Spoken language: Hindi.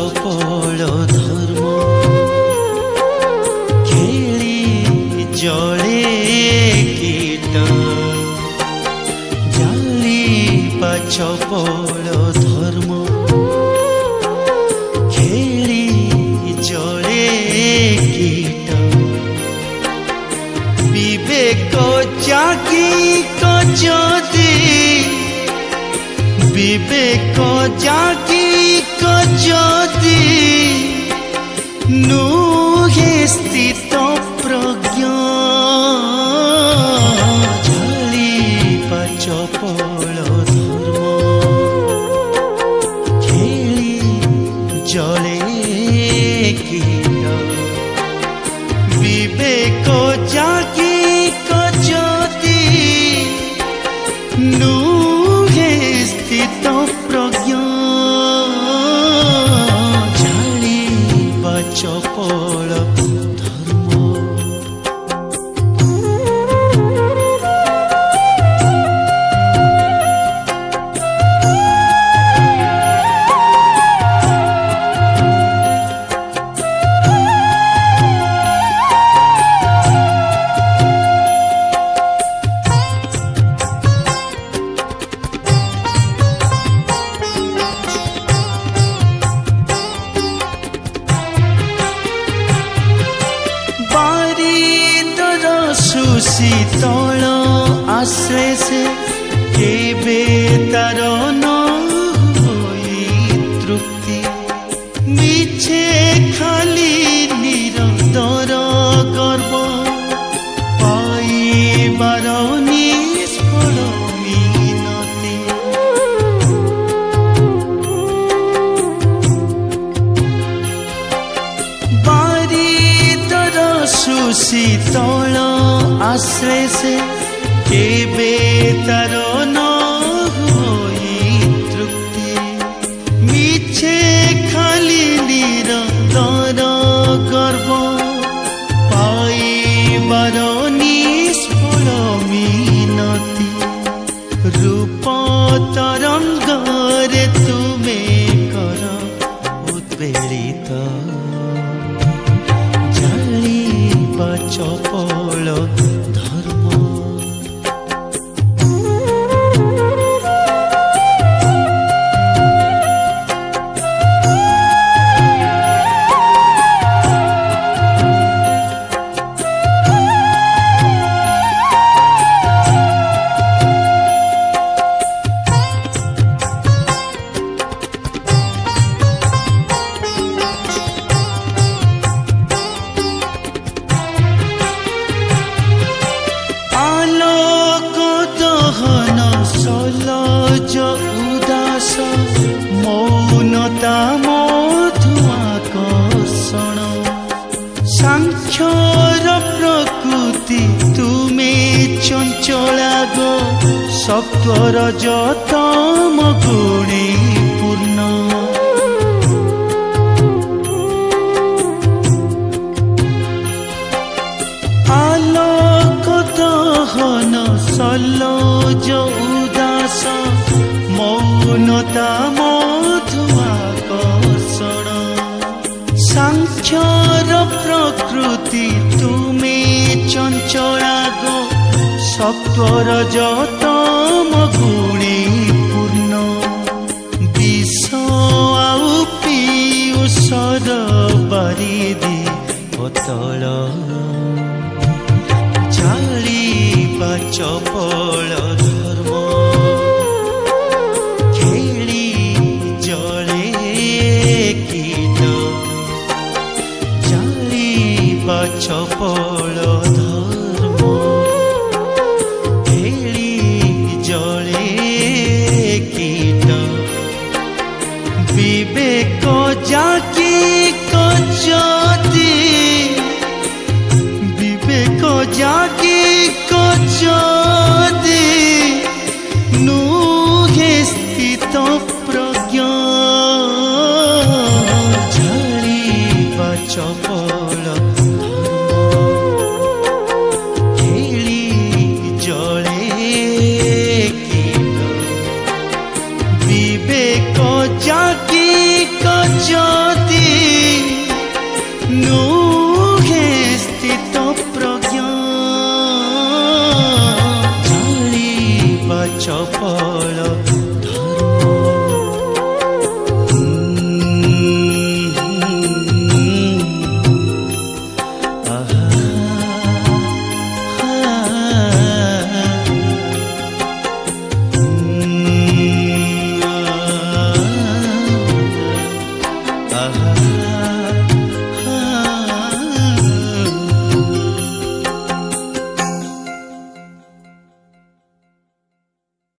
चपल धर्म खेली जले कीट जाली चपल धर्म खेली जले कीट विवेक जागी कजदी विवेक जागी कजदी नुहे स्थित प्रज्ञ जाली चपल धर्म खेली जले कीट विवेक जागी कजदी नुहे स्थित प्रज्ञ जाली चपल धर्म। शीतल आश्रय से केबे तार न होई तृप्ति मिछे खाली निरंतर गर्व पाइबार निष्फल मिनति बारिदर सुशीतल आश्रय से केबे तार न होई तृप्ति मिछे खाली निरंतर गर्व पाइबार निष्फल मिनति रूप तरंगरे तुमे कर उद्वेलित जाली चपल धर्म। उदास मौनता मधुआकर्षण सांख्यर प्रकृति तुमे चंचला गो सत्वर जतम गुणे पूर्ण आलोक दहन सल्लोज उदास मौनता मधुआकर्षण सांख्यर प्रकृति तुमे चंचला गो सत्वर जतम गुणे पूर्ण विष आउ पीयूषर बारिदी पतल जाली चपल धर्म खेली जले कीट जाली चपल धर्म खेली जले कीट विवेक जागी कजदी विवेक जागी कजदी नुहे स्थित प्रज्ञ जाली चपल विवेक जागी कजदी आ